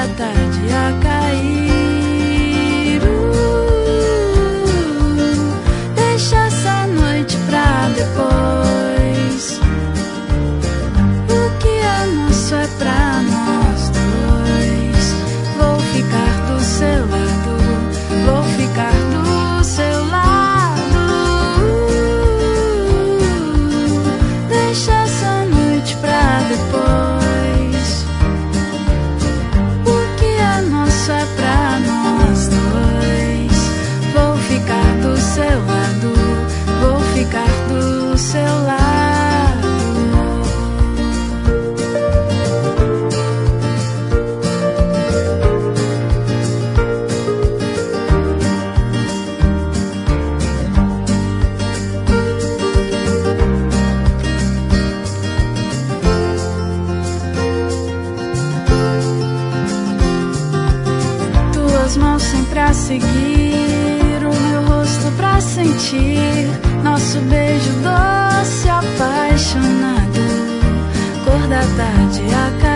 da tarde a cair. Deixa essa noite pra depois. O que é nosso é pra nós dois. Vou ficar do seu lado, vou ficar do seu lado. Deixa essa noite pra depois. O que é nosso é pra nós dois. Vou ficar do seu lado, vou ficar do seu lado. Tuas mãos sempre a seguir, o meu rosto pra sentir nosso beijo doce, apaixonado. Cor da tarde a cair.